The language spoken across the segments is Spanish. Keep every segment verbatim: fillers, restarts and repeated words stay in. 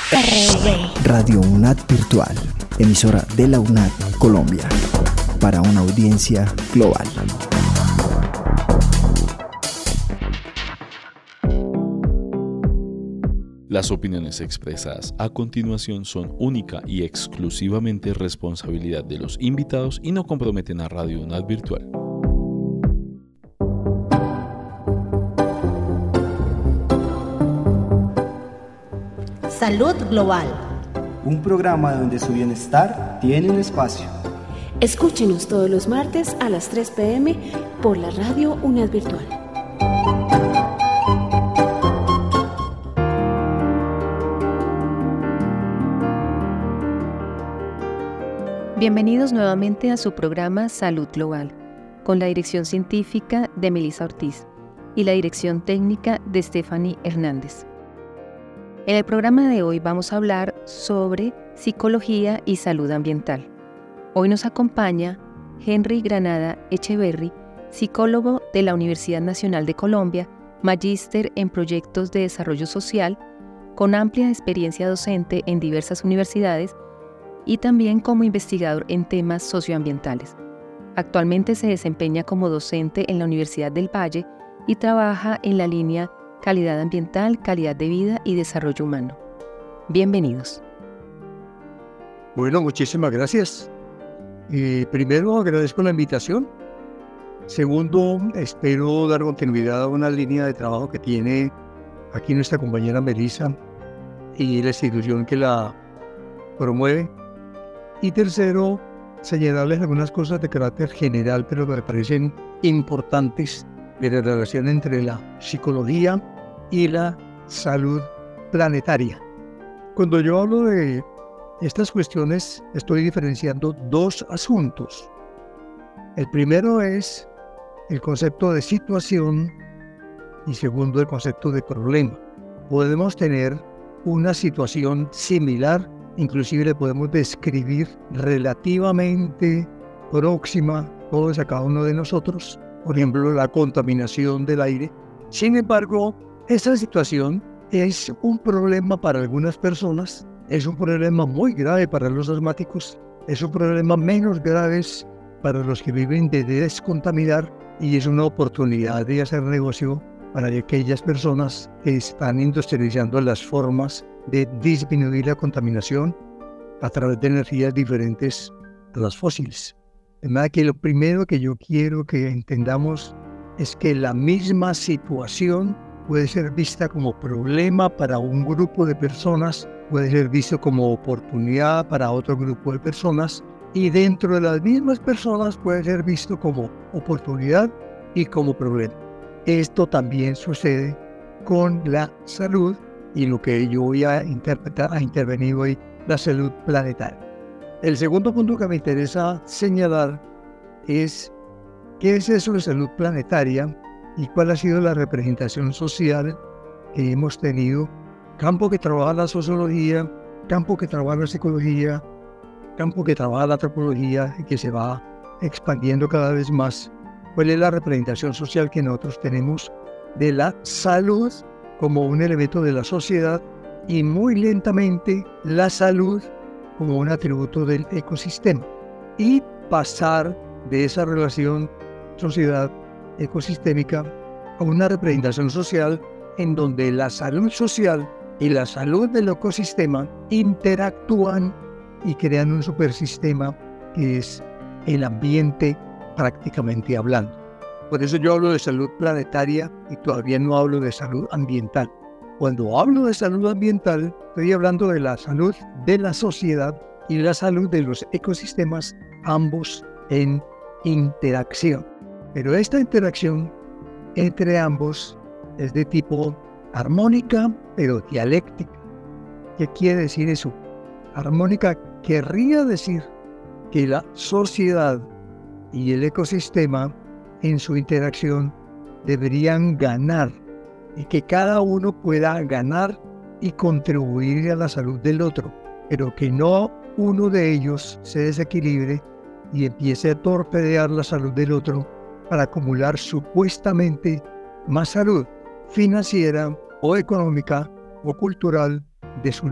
R V. Radio UNAD Virtual, emisora de la UNAD Colombia, para una audiencia global. Las opiniones expresadas a continuación son única y exclusivamente responsabilidad de los invitados y no comprometen a Radio UNAD Virtual. Salud Global. Un programa donde su bienestar tiene un espacio. Escúchenos todos los martes a las tres p m por la Radio UNAD Virtual. Bienvenidos nuevamente a su programa Salud Global, con la dirección científica de Melissa Ortiz y la dirección técnica de Stephanie Hernández. En el programa de hoy vamos a hablar sobre psicología y salud ambiental. Hoy nos acompaña Henry Granada Echeverry, psicólogo de la Universidad Nacional de Colombia, magíster en proyectos de desarrollo social, con amplia experiencia docente en diversas universidades y también como investigador en temas socioambientales. Actualmente se desempeña como docente en la Universidad del Valle y trabaja en la línea Calidad Ambiental, Calidad de Vida y Desarrollo Humano. Bienvenidos. Bueno, muchísimas gracias. Eh, primero, agradezco la invitación. Segundo, espero dar continuidad a una línea de trabajo que tiene aquí nuestra compañera Melissa y la institución que la promueve. Y tercero, señalarles algunas cosas de carácter general, pero que me parecen importantes de la relación entre la psicología y la salud planetaria. Cuando yo hablo de estas cuestiones, estoy diferenciando dos asuntos. El primero es el concepto de situación y segundo, el concepto de problema. Podemos tener una situación similar, inclusive le podemos describir relativamente próxima todos a cada uno de nosotros, por ejemplo, la contaminación del aire. Sin embargo, esta situación es un problema para algunas personas, es un problema muy grave para los asmáticos, es un problema menos grave para los que viven de descontaminar y es una oportunidad de hacer negocio para aquellas personas que están industrializando las formas de disminuir la contaminación a través de energías diferentes a las fósiles. De manera que lo primero que yo quiero que entendamos es que la misma situación puede ser vista como problema para un grupo de personas, puede ser visto como oportunidad para otro grupo de personas y dentro de las mismas personas puede ser visto como oportunidad y como problema. Esto también sucede con la salud y lo que yo voy a interpretar, a intervenir hoy, la salud planetaria. El segundo punto que me interesa señalar es qué es eso de salud planetaria y cuál ha sido la representación social que hemos tenido, campo que trabaja la sociología, campo que trabaja la psicología, campo que trabaja la antropología y que se va expandiendo cada vez más. ¿Cuál es la representación social que nosotros tenemos de la salud como un elemento de la sociedad y muy lentamente la salud como un atributo del ecosistema y pasar de esa relación sociedad-ecosistémica a una representación social en donde la salud social y la salud del ecosistema interactúan y crean un supersistema que es el ambiente prácticamente hablando. Por eso yo hablo de salud planetaria y todavía no hablo de salud ambiental. Cuando hablo de salud ambiental, estoy hablando de la salud de la sociedad y la salud de los ecosistemas, ambos en interacción. Pero esta interacción entre ambos es de tipo armónica, pero dialéctica. ¿Qué quiere decir eso? Armónica querría decir que la sociedad y el ecosistema en su interacción deberían ganar y que cada uno pueda ganar y contribuir a la salud del otro, pero que no uno de ellos se desequilibre y empiece a torpedear la salud del otro para acumular supuestamente más salud financiera o económica o cultural de su lado.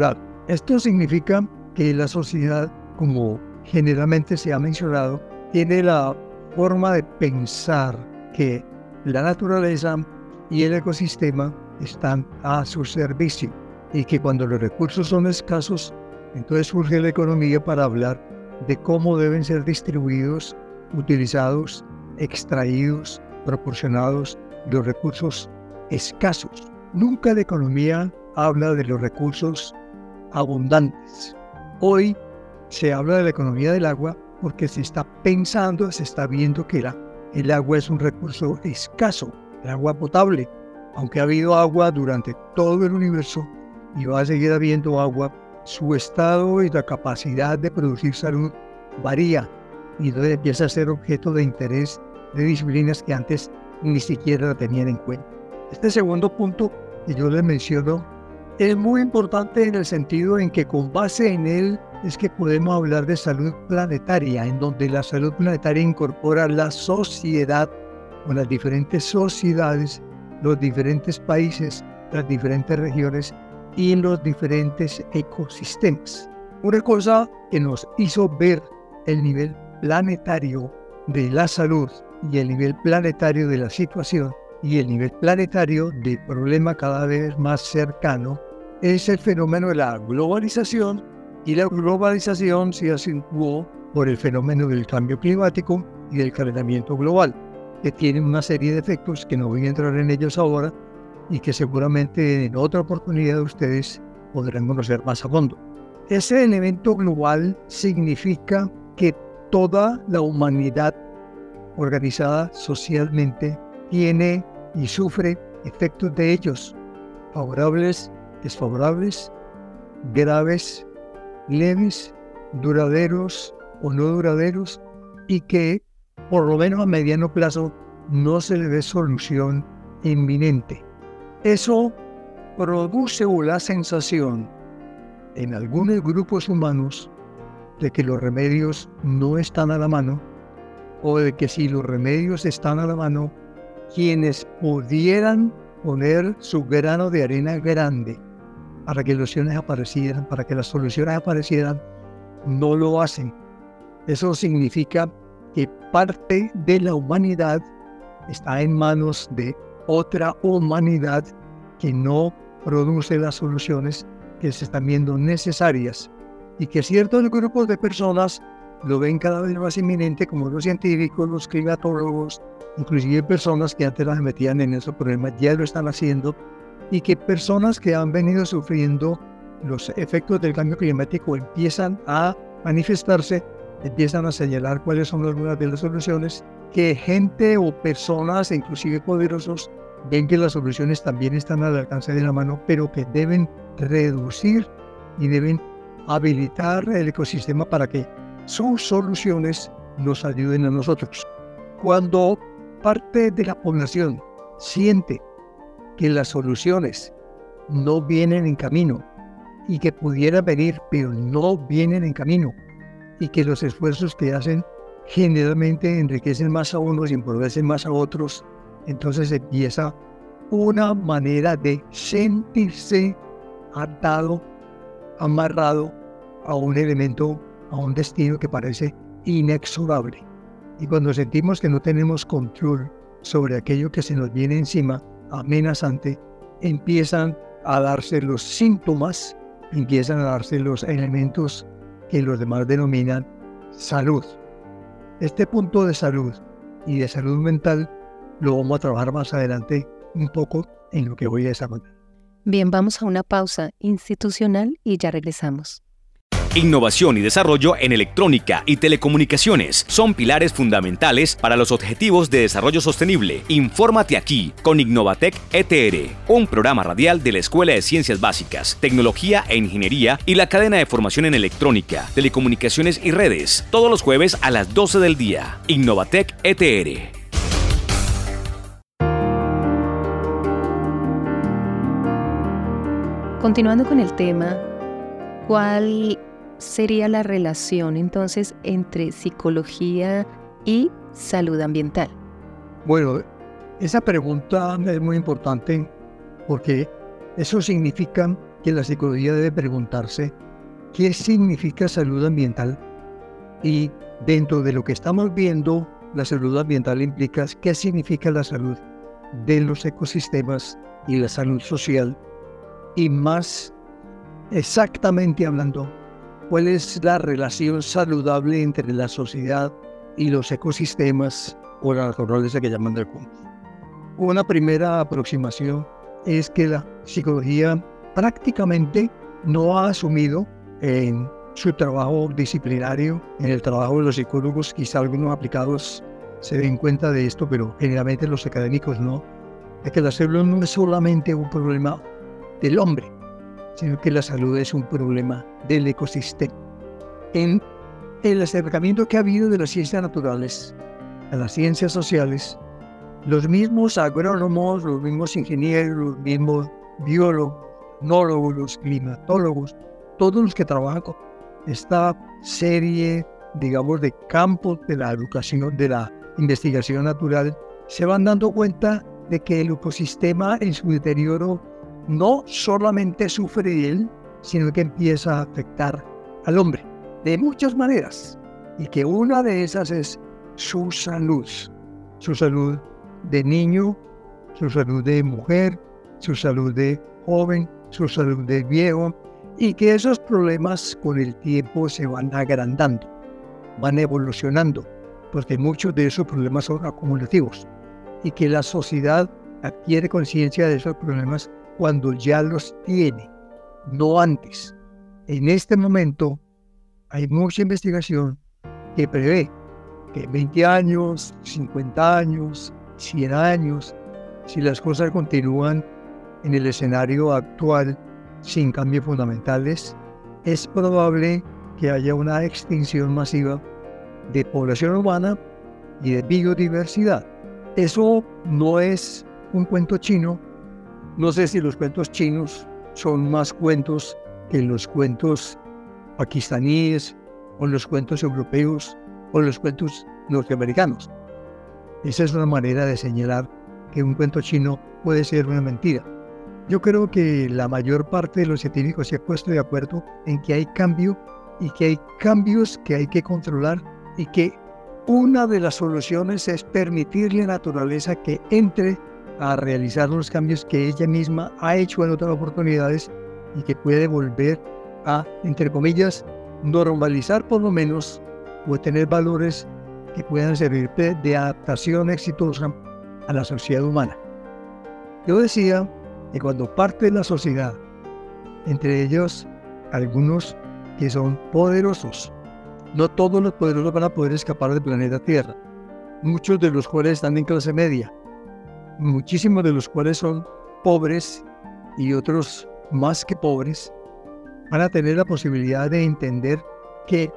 Esto significa que la sociedad, como generalmente se ha mencionado, tiene la forma de pensar que la naturaleza y el ecosistema están a su servicio y que cuando los recursos son escasos, entonces surge la economía para hablar de cómo deben ser distribuidos, utilizados, extraídos, proporcionados los recursos escasos. Nunca la economía habla de los recursos abundantes. Hoy se habla de la economía del agua porque se está pensando, se está viendo que la, el agua es un recurso escaso, el agua potable. Aunque ha habido agua durante todo el universo y va a seguir habiendo agua, su estado y la capacidad de producir salud varía y entonces empieza a ser objeto de interés de disciplinas que antes ni siquiera la tenían en cuenta. Este segundo punto que yo les menciono es muy importante en el sentido en que con base en él es que podemos hablar de salud planetaria, en donde la salud planetaria incorpora la sociedad o las diferentes sociedades, los diferentes países, las diferentes regiones y los diferentes ecosistemas. Una cosa que nos hizo ver el nivel planetario de la salud y el nivel planetario de la situación y el nivel planetario del problema cada vez más cercano es el fenómeno de la globalización, y la globalización se acentuó por el fenómeno del cambio climático y del calentamiento global, que tienen una serie de efectos que no voy a entrar en ellos ahora y que seguramente en otra oportunidad ustedes podrán conocer más a fondo. Ese elemento global significa que toda la humanidad organizada socialmente tiene y sufre efectos de ellos, favorables, desfavorables, graves, leves, duraderos o no duraderos, y que por lo menos a mediano plazo no se le ve solución inminente. Eso produce la sensación en algunos grupos humanos de que los remedios no están a la mano, o de que si los remedios están a la mano, quienes pudieran poner su grano de arena grande para que las soluciones aparecieran, para que las soluciones aparecieran, no lo hacen. Eso significa que parte de la humanidad está en manos de otra humanidad que no produce las soluciones que se están viendo necesarias, y que ciertos grupos de personas lo ven cada vez más inminente, como los científicos, los climatólogos, inclusive personas que antes las metían en esos problemas ya lo están haciendo, y que personas que han venido sufriendo los efectos del cambio climático empiezan a manifestarse, empiezan a señalar cuáles son algunas de las soluciones, que gente o personas, inclusive poderosos, ven que las soluciones también están al alcance de la mano, pero que deben reducir y deben habilitar el ecosistema para que sus soluciones nos ayuden a nosotros. Cuando parte de la población siente que las soluciones no vienen en camino y que pudieran venir, pero no vienen en camino, y que los esfuerzos que hacen generalmente enriquecen más a unos y empobrecen más a otros, entonces empieza una manera de sentirse atado, amarrado a un elemento, a un destino que parece inexorable. Y cuando sentimos que no tenemos control sobre aquello que se nos viene encima, amenazante, empiezan a darse los síntomas, empiezan a darse los elementos que los demás denominan salud. Este punto de salud y de salud mental lo vamos a trabajar más adelante un poco en lo que voy a desarrollar. Bien, vamos a una pausa institucional y ya regresamos. Innovación y desarrollo en electrónica y telecomunicaciones son pilares fundamentales para los objetivos de desarrollo sostenible. Infórmate aquí con Innovatec E T R, un programa radial de la Escuela de Ciencias Básicas, Tecnología e Ingeniería y la cadena de formación en electrónica, telecomunicaciones y redes, todos los jueves a las doce del día. Innovatec E T R. Continuando con el tema, ¿cuál sería la relación entonces entre psicología y salud ambiental? Bueno, esa pregunta es muy importante porque eso significa que la psicología debe preguntarse qué significa salud ambiental, y dentro de lo que estamos viendo, la salud ambiental implica qué significa la salud de los ecosistemas y la salud social, y más exactamente hablando, cuál es la relación saludable entre la sociedad y los ecosistemas o la naturaleza que llaman del mundo. Una primera aproximación es que la psicología prácticamente no ha asumido en su trabajo disciplinario, en el trabajo de los psicólogos, quizá algunos aplicados se den cuenta de esto, pero generalmente los académicos no, es que la salud no es solamente un problema del hombre, sino que la salud es un problema del ecosistema. En el acercamiento que ha habido de las ciencias naturales a las ciencias sociales, los mismos agrónomos, los mismos ingenieros, los mismos biólogos, etnólogos, los climatólogos, todos los que trabajan con esta serie, digamos, de campos de la educación, de la investigación natural, se van dando cuenta de que el ecosistema en su deterioro no solamente sufre de él, sino que empieza a afectar al hombre de muchas maneras, y que una de esas es su salud, su salud de niño, su salud de mujer, su salud de joven, su salud de viejo, y que esos problemas con el tiempo se van agrandando, van evolucionando, porque muchos de esos problemas son acumulativos, y que la sociedad adquiere conciencia de esos problemas cuando ya los tiene, no antes. En este momento hay mucha investigación que prevé que en veinte años, cincuenta años, cien años, si las cosas continúan en el escenario actual sin cambios fundamentales, es probable que haya una extinción masiva de población humana y de biodiversidad. Eso no es un cuento chino. No sé si los cuentos chinos son más cuentos que los cuentos pakistaníes o los cuentos europeos o los cuentos norteamericanos. Esa es una manera de señalar que un cuento chino puede ser una mentira. Yo creo que la mayor parte de los científicos se ha puesto de acuerdo en que hay cambio y que hay cambios que hay que controlar, y que una de las soluciones es permitirle a la naturaleza que entre a realizar los cambios que ella misma ha hecho en otras oportunidades, y que puede volver a, entre comillas, normalizar por lo menos, o tener valores que puedan servir de, de adaptación exitosa a la sociedad humana. Yo decía que cuando parte de la sociedad, entre ellos algunos que son poderosos, no todos los poderosos van a poder escapar del planeta Tierra, muchos de los cuales están en clase media, muchísimos de los cuales son pobres, y otros más que pobres, van a tener la posibilidad de entender que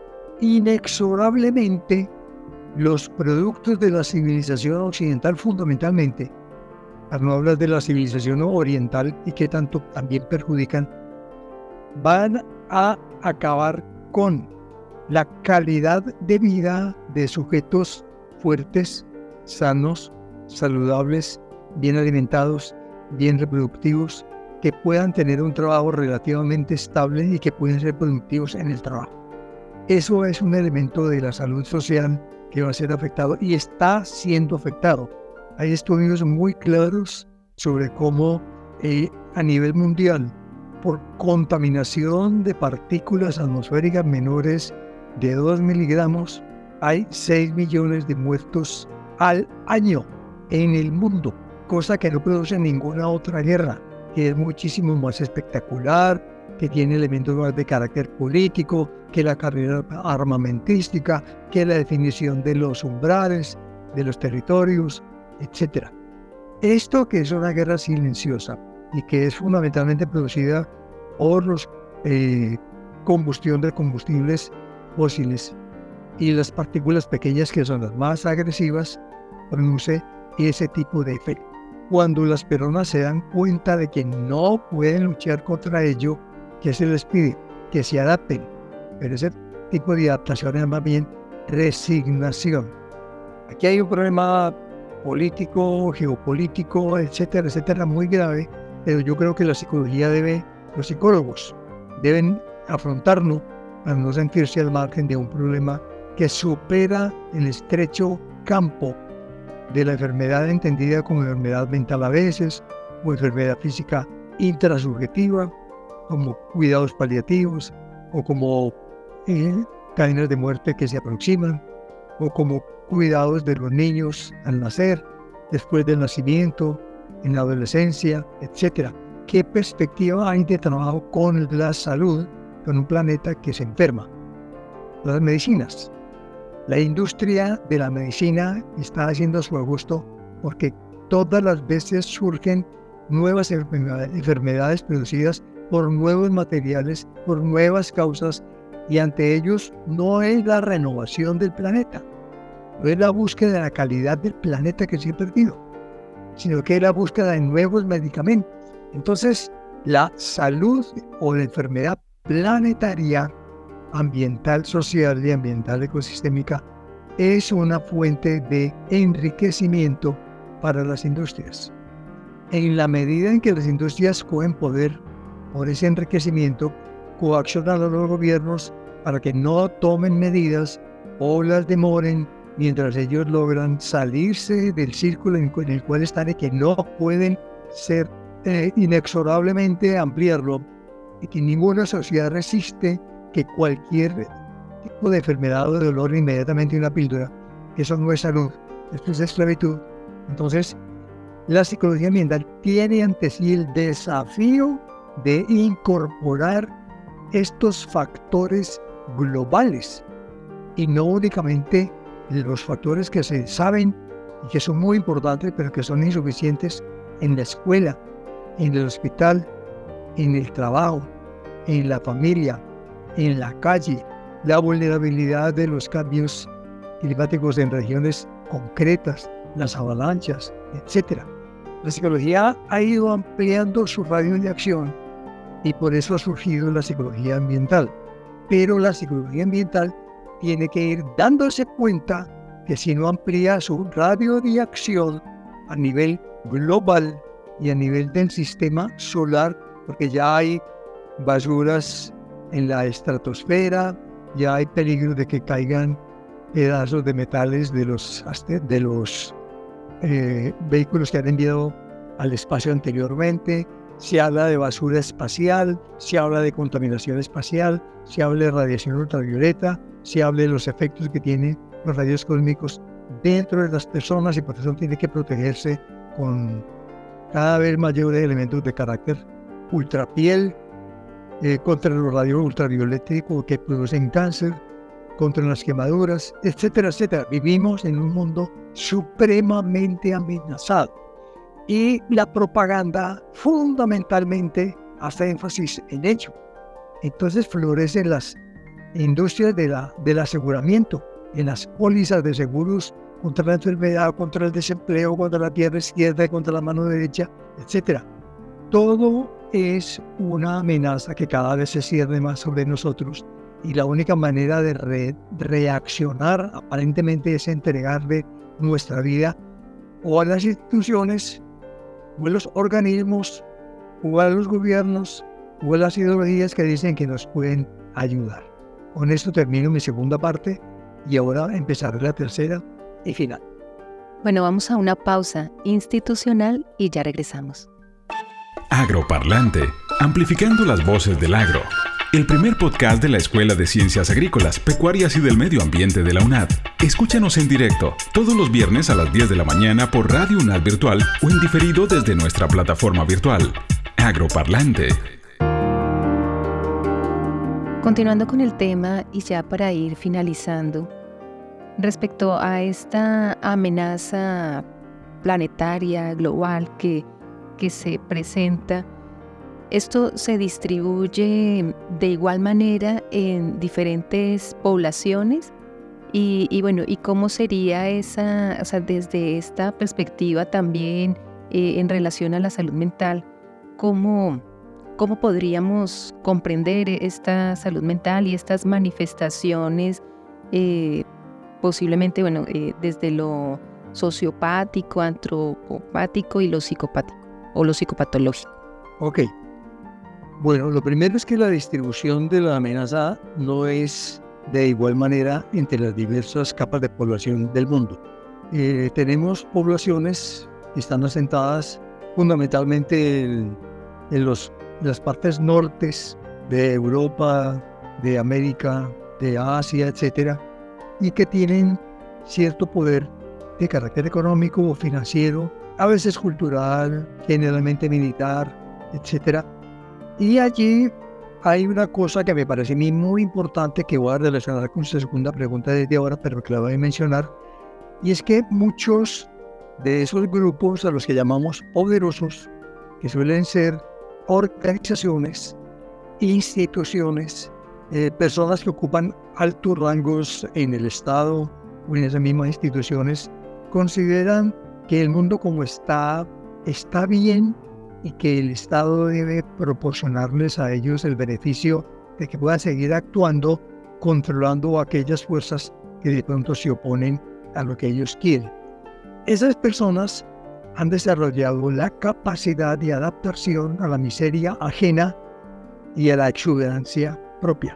inexorablemente los productos de la civilización occidental, fundamentalmente, para no hablar de la civilización oriental y que tanto también perjudican, van a acabar con la calidad de vida de sujetos fuertes, sanos, saludables, bien alimentados, bien reproductivos, que puedan tener un trabajo relativamente estable y que pueden ser productivos en el trabajo. Eso es un elemento de la salud social que va a ser afectado y está siendo afectado. Hay estudios muy claros sobre cómo eh, a nivel mundial, por contaminación de partículas atmosféricas menores de dos miligramos, hay seis millones de muertos al año en el mundo, cosa que no produce ninguna otra guerra, que es muchísimo más espectacular, que tiene elementos más de carácter político, que la carrera armamentística, que la definición de los umbrales, de los territorios, etcétera. Esto, que es una guerra silenciosa y que es fundamentalmente producida por la eh, combustión de combustibles fósiles y las partículas pequeñas, que son las más agresivas, produce ese tipo de efecto. Cuando las personas se dan cuenta de que no pueden luchar contra ello, ¿qué se les pide? Que se adapten. Pero ese tipo de adaptación es más bien resignación. Aquí hay un problema político, geopolítico, etcétera, etcétera, muy grave, pero yo creo que la psicología debe los psicólogos deben afrontarlo para no sentirse al margen de un problema que supera el estrecho campo de la enfermedad entendida como enfermedad mental a veces, o enfermedad física intrasubjetiva, como cuidados paliativos, o como eh, cadenas de muerte que se aproximan, o como cuidados de los niños al nacer, después del nacimiento, en la adolescencia, etcétera. ¿Qué perspectiva hay de trabajo con la salud, con un planeta que se enferma? Las medicinas. La industria de la medicina está haciendo su gusto porque todas las veces surgen nuevas enfermedades producidas por nuevos materiales, por nuevas causas, y ante ellos no es la renovación del planeta, no es la búsqueda de la calidad del planeta que se ha perdido, sino que es la búsqueda de nuevos medicamentos. Entonces, la salud o la enfermedad planetaria, ambiental, social y ambiental ecosistémica es una fuente de enriquecimiento para las industrias. En la medida en que las industrias cogen poder por ese enriquecimiento, coaccionan a los gobiernos para que no tomen medidas o las demoren mientras ellos logran salirse del círculo en el cual están y que no pueden ser eh, inexorablemente ampliarlo, y que ninguna sociedad resiste que cualquier tipo de enfermedad o de dolor inmediatamente una píldora. Eso no es salud, esto es esclavitud. Entonces, la psicología ambiental tiene ante sí el desafío de incorporar estos factores globales y no únicamente los factores que se saben y que son muy importantes pero que son insuficientes en la escuela, en el hospital, en el trabajo, en la familia, en la calle, la vulnerabilidad de los cambios climáticos en regiones concretas, las avalanchas, etcétera. La psicología ha ido ampliando su radio de acción y por eso ha surgido la psicología ambiental. Pero la psicología ambiental tiene que ir dándose cuenta que si no amplía su radio de acción a nivel global y a nivel del sistema solar, porque ya hay basuras en la estratosfera, ya hay peligro de que caigan pedazos de metales de los, de los eh, vehículos que han enviado al espacio anteriormente, se habla de basura espacial, se habla de contaminación espacial, se habla de radiación ultravioleta, se habla de los efectos que tienen los rayos cósmicos dentro de las personas, y por eso tiene que protegerse con cada vez mayores elementos de carácter ultrapiel, eh, contra los rayos ultravioléticos que producen cáncer, contra las quemaduras, etcétera, etcétera. Vivimos en un mundo supremamente amenazado. Y la propaganda fundamentalmente hace énfasis en ello. Entonces florecen las industrias de la, del aseguramiento, en las pólizas de seguros contra la enfermedad, contra el desempleo, contra la tierra izquierda y contra la mano derecha, etcétera. Todo es una amenaza que cada vez se cierne más sobre nosotros, y la única manera de re- reaccionar aparentemente es entregarle nuestra vida o a las instituciones, o a los organismos, o a los gobiernos, o a las ideologías que dicen que nos pueden ayudar. Con esto termino mi segunda parte y ahora empezaré la tercera y final. Bueno, vamos a una pausa institucional y ya regresamos. Agroparlante, amplificando las voces del agro. El primer podcast de la Escuela de Ciencias Agrícolas, Pecuarias y del Medio Ambiente de la UNAD. Escúchanos en directo todos los viernes a las diez de la mañana por Radio UNAD Virtual o en diferido desde nuestra plataforma virtual. Agroparlante. Continuando con el tema y ya para ir finalizando, respecto a esta amenaza planetaria, global que, que se presenta, ¿esto se distribuye de igual manera en diferentes poblaciones? Y, y bueno, ¿y cómo sería esa, o sea, desde esta perspectiva también eh, en relación a la salud mental, cómo, cómo podríamos comprender esta salud mental y estas manifestaciones eh, posiblemente, bueno, eh, desde lo sociopático, antropopático y lo psicopático o lo psicopatológico? Ok. Bueno, lo primero es que la distribución de la amenaza no es de igual manera entre las diversas capas de población del mundo. Eh, tenemos poblaciones que están asentadas fundamentalmente en, en los, las partes nortes de Europa, de América, de Asia, etcétera, y que tienen cierto poder de carácter económico o financiero, a veces cultural, generalmente militar, etcétera. Y allí hay una cosa que me parece a mí muy importante que voy a relacionar con su segunda pregunta desde ahora, pero que la voy a mencionar, y es que muchos de esos grupos a los que llamamos poderosos, que suelen ser organizaciones, instituciones, eh, personas que ocupan altos rangos en el Estado o en esas mismas instituciones, consideran que el mundo como está, está bien y que el Estado debe proporcionarles a ellos el beneficio de que puedan seguir actuando, controlando aquellas fuerzas que de pronto se oponen a lo que ellos quieren. Esas personas han desarrollado la capacidad de adaptación a la miseria ajena y a la exuberancia propia.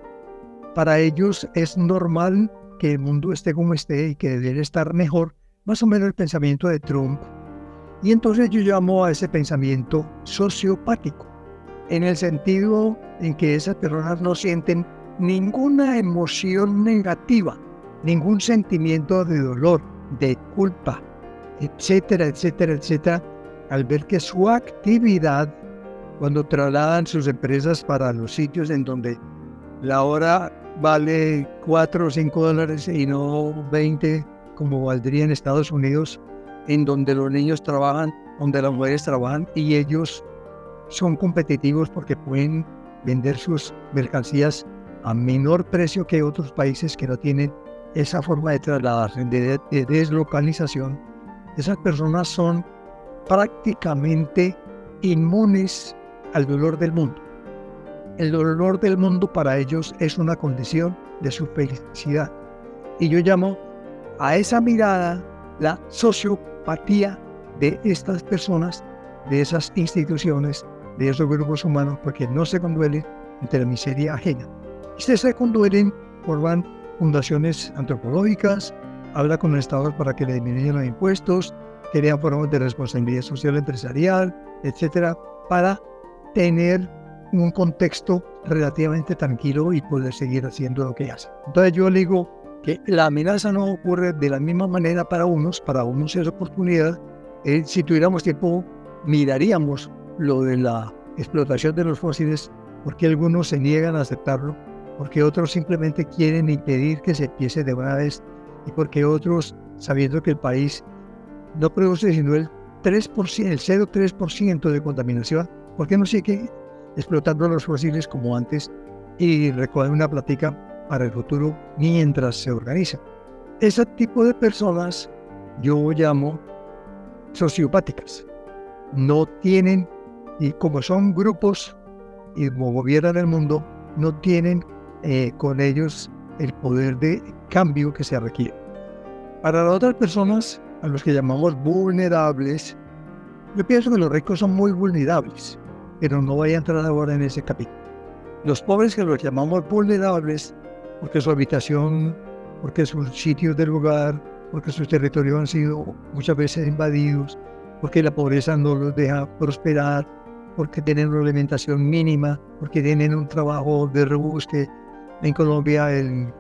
Para ellos es normal que el mundo esté como esté y que debe estar mejor, más o menos el pensamiento de Trump. Y entonces yo llamo a ese pensamiento sociopático, en el sentido en que esas personas no sienten ninguna emoción negativa, ningún sentimiento de dolor, de culpa, etcétera, etcétera, etcétera, al ver que su actividad, cuando trasladan sus empresas para los sitios en donde la hora vale cuatro o cinco dólares y no veinte, como valdría en Estados Unidos, en donde los niños trabajan, donde las mujeres trabajan y ellos son competitivos porque pueden vender sus mercancías a menor precio que otros países que no tienen esa forma de trasladarse, de, de deslocalización. Esas personas son prácticamente inmunes al dolor del mundo. El dolor del mundo para ellos es una condición de su felicidad. Y yo llamo a esa mirada la sociopatía de estas personas, de esas instituciones, de esos grupos humanos, porque no se conduelen ante la miseria ajena. Y si se conduelen, forman fundaciones antropológicas, habla con los estados para que le disminuyan los impuestos, crean formas de responsabilidad social empresarial, etcétera, para tener un contexto relativamente tranquilo y poder seguir haciendo lo que hacen. Entonces yo le digo que la amenaza no ocurre de la misma manera para unos, para unos es oportunidad. Eh, si tuviéramos tiempo, miraríamos lo de la explotación de los fósiles, porque algunos se niegan a aceptarlo, porque otros simplemente quieren impedir que se empiece de una vez, y porque otros, sabiendo que el país no produce sino el tres por ciento, el cero coma tres por ciento de contaminación, ¿por qué no sigue explotando los fósiles como antes y recoger una plática para el futuro mientras se organiza? Ese tipo de personas yo llamo sociopáticas. No tienen, y como son grupos y como gobiernan el mundo, no tienen eh, con ellos el poder de cambio que se requiere. Para las otras personas, a los que llamamos vulnerables, yo pienso que los ricos son muy vulnerables, pero no voy a entrar ahora en ese capítulo. Los pobres, que los llamamos vulnerables, porque su habitación, porque sus sitios del hogar, porque sus territorios han sido muchas veces invadidos, porque la pobreza no los deja prosperar, porque tienen una alimentación mínima, porque tienen un trabajo de rebusque. En Colombia el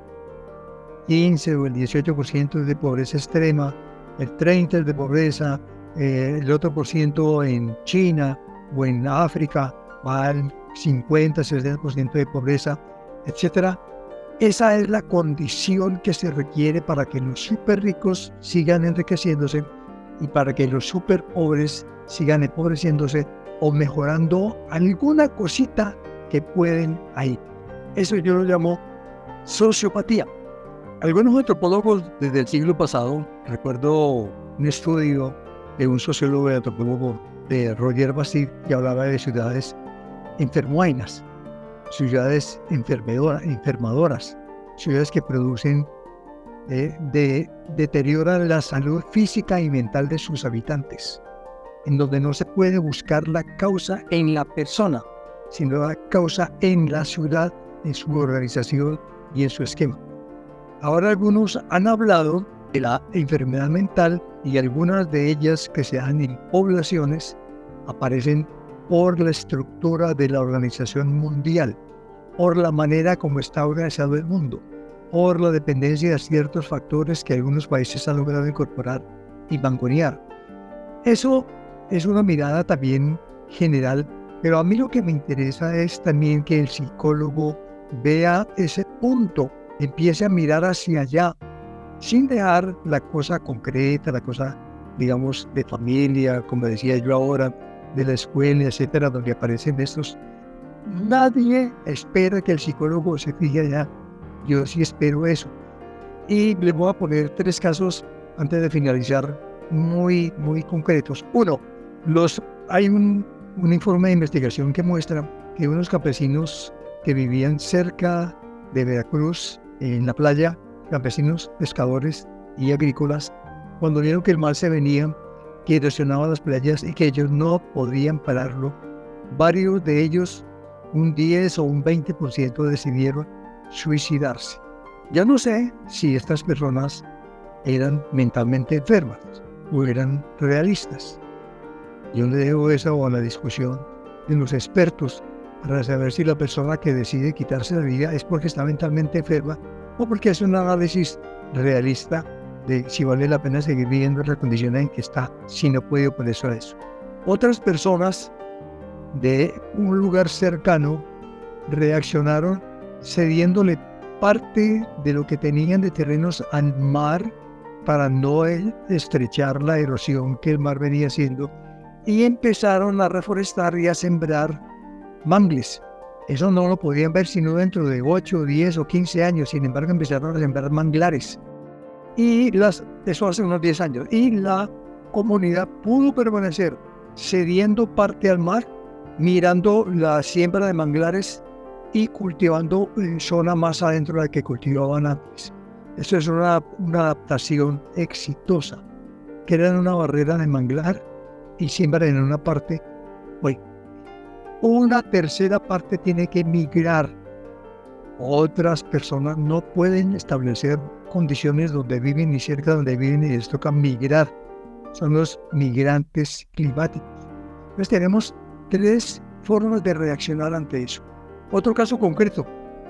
quince o el dieciocho por ciento es de pobreza extrema, el treinta por ciento es de pobreza, eh, el otro por ciento en China o en África va al cincuenta, sesenta por ciento de pobreza, etcétera. Esa es la condición que se requiere para que los súper ricos sigan enriqueciéndose y para que los súper pobres sigan empobreciéndose o mejorando alguna cosita que pueden ahí. Eso yo lo llamo sociopatía. Algunos antropólogos desde el siglo pasado, recuerdo un estudio de un sociólogo y antropólogo de Roger Bastide que hablaba de ciudades enfermoainas, ciudades enfermadoras, ciudades que producen, eh, de, deterioran la salud física y mental de sus habitantes, en donde no se puede buscar la causa en la persona, sino da causa en la ciudad, en su organización y en su esquema. Ahora algunos han hablado de la enfermedad mental y algunas de ellas que se dan en poblaciones aparecen por la estructura de la organización mundial, por la manera como está organizado el mundo, por la dependencia de ciertos factores que algunos países han logrado incorporar y mangonear. Eso es una mirada también general, pero a mí lo que me interesa es también que el psicólogo vea ese punto, empiece a mirar hacia allá, sin dejar la cosa concreta, la cosa, digamos, de familia, como decía yo ahora, de la escuela, etcétera, donde aparecen estos. Nadie espera que el psicólogo se fije allá. Yo sí espero eso. Y les voy a poner tres casos antes de finalizar, muy, muy concretos. Uno, los, hay un, un informe de investigación que muestra que unos campesinos que vivían cerca de Veracruz, en la playa, campesinos, pescadores y agrícolas, cuando vieron que el mar se venía, que erosionaba las playas y que ellos no podían pararlo, varios de ellos, un diez o un veinte por ciento, decidieron suicidarse. Ya no sé si estas personas eran mentalmente enfermas o eran realistas. Yo le dejo eso a la discusión de los expertos para saber si la persona que decide quitarse la vida es porque está mentalmente enferma o porque hace un análisis realista de si vale la pena seguir viviendo en la condición en que está, si no puede oponerse a eso. Otras personas de un lugar cercano reaccionaron cediéndole parte de lo que tenían de terrenos al mar para no estrechar la erosión que el mar venía haciendo, y empezaron a reforestar y a sembrar mangles. Eso no lo podían ver sino dentro de ocho, diez o quince años. Sin embargo, empezaron a sembrar manglares. Y las, eso hace unos diez años. Y la comunidad pudo permanecer cediendo parte al mar, mirando la siembra de manglares y cultivando en zona más adentro de la que cultivaban antes. Eso es una, una adaptación exitosa. Crean una barrera de manglar y siembran en una parte. Bueno, una tercera parte tiene que migrar. Otras personas no pueden establecer condiciones donde viven ni cerca de donde viven y les toca migrar. Son los migrantes climáticos. Entonces tenemos tres formas de reaccionar ante eso. Otro caso concreto.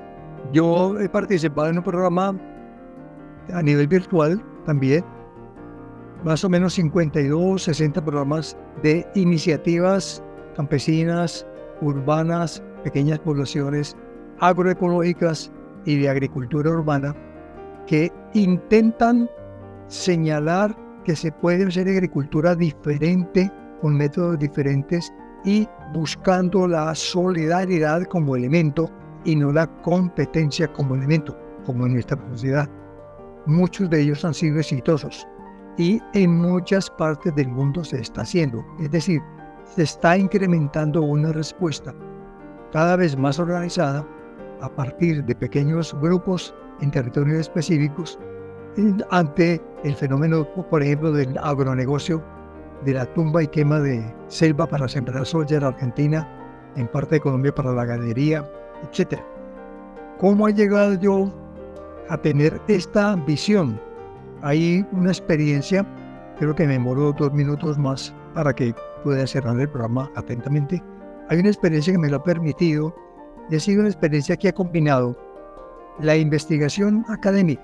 Yo he participado en un programa a nivel virtual también, más o menos cincuenta y dos, sesenta programas de iniciativas campesinas, urbanas, pequeñas poblaciones, agroecológicas y de agricultura urbana, que intentan señalar que se puede hacer agricultura diferente, con métodos diferentes y buscando la solidaridad como elemento y no la competencia como elemento, como en nuestra sociedad. Muchos de ellos han sido exitosos y en muchas partes del mundo se está haciendo. Es decir, se está incrementando una respuesta cada vez más organizada a partir de pequeños grupos en territorios específicos ante el fenómeno, por ejemplo, del agronegocio, de la tumba y quema de selva para sembrar soya en Argentina, en parte de Colombia para la ganadería, etcétera. ¿Cómo he llegado yo a tener esta visión? Hay una experiencia, creo que me demoró dos minutos más para que pueda cerrar el programa atentamente. Hay una experiencia que me lo ha permitido y ha sido una experiencia que ha combinado la investigación académica,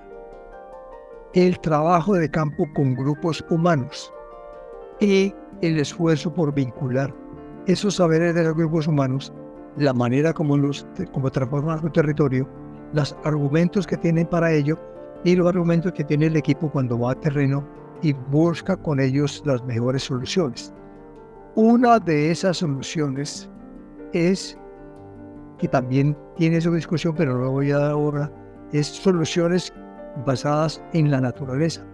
el trabajo de campo con grupos humanos y el esfuerzo por vincular esos saberes de los grupos humanos, la manera como, los, como transforman su territorio, los argumentos que tienen para ello y los argumentos que tiene el equipo cuando va a terreno y busca con ellos las mejores soluciones. Una de esas soluciones es, que también tiene su discusión, pero no lo voy a dar ahora, es soluciones basadas en la naturaleza.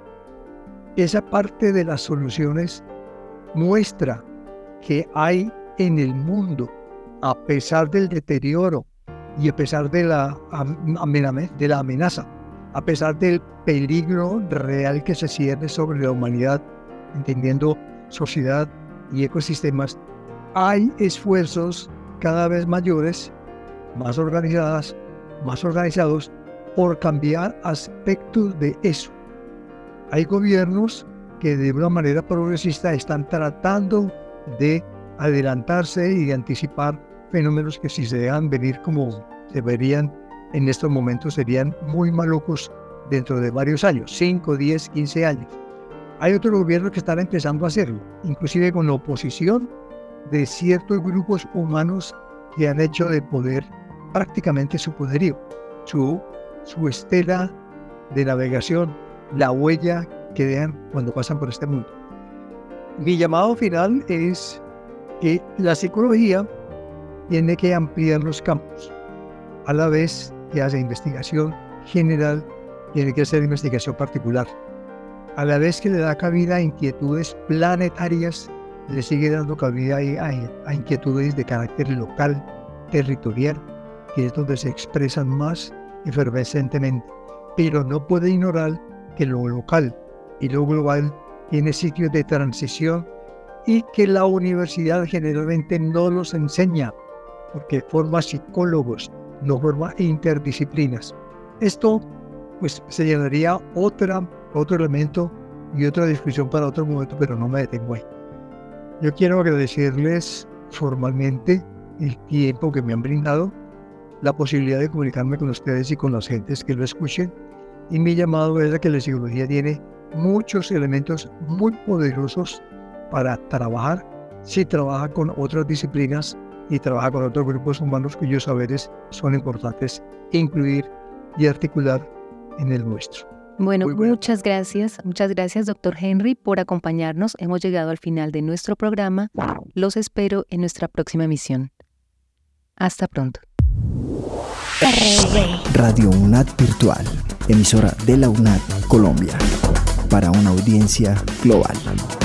Esa parte de las soluciones muestra que hay en el mundo, a pesar del deterioro y a pesar de la, de la amenaza, a pesar del peligro real que se cierne sobre la humanidad, entendiendo sociedad y ecosistemas, hay esfuerzos cada vez mayores, más organizadas, más organizados, por cambiar aspectos de eso. Hay gobiernos que de una manera progresista están tratando de adelantarse y de anticipar fenómenos que si se dejan venir como se verían en estos momentos serían muy malucos dentro de varios años, cinco, diez, quince años. Hay otros gobiernos que están empezando a hacerlo, inclusive con la oposición de ciertos grupos humanos que han hecho de poder prácticamente su poderío, su, su estela de navegación, la huella que dejan cuando pasan por este mundo. Mi llamado final es que la psicología tiene que ampliar los campos, a la vez que hace investigación general, tiene que hacer investigación particular. A la vez que le da cabida a inquietudes planetarias, le sigue dando cabida a, a, a inquietudes de carácter local, territorial, que es donde se expresan más efervescentemente. Pero no puede ignorar que lo local y lo global tiene sitios de transición y que la universidad generalmente no los enseña, porque forma psicólogos, no forma interdisciplinas. Esto pues se llenaría otra, otro elemento y otra discusión para otro momento, pero no me detengo ahí. Yo quiero agradecerles formalmente el tiempo que me han brindado, la posibilidad de comunicarme con ustedes y con las gentes que lo escuchen, y mi llamado es a que la psicología tiene muchos elementos muy poderosos para trabajar, si trabaja con otras disciplinas y trabaja con otros grupos humanos cuyos saberes son importantes incluir y articular en el nuestro. Bueno, muchas gracias, muchas gracias, doctor Henry, por acompañarnos. Hemos llegado al final de nuestro programa. Los espero en nuestra próxima emisión. Hasta pronto. Radio UNAD Virtual, emisora de la UNAD Colombia, para una audiencia global.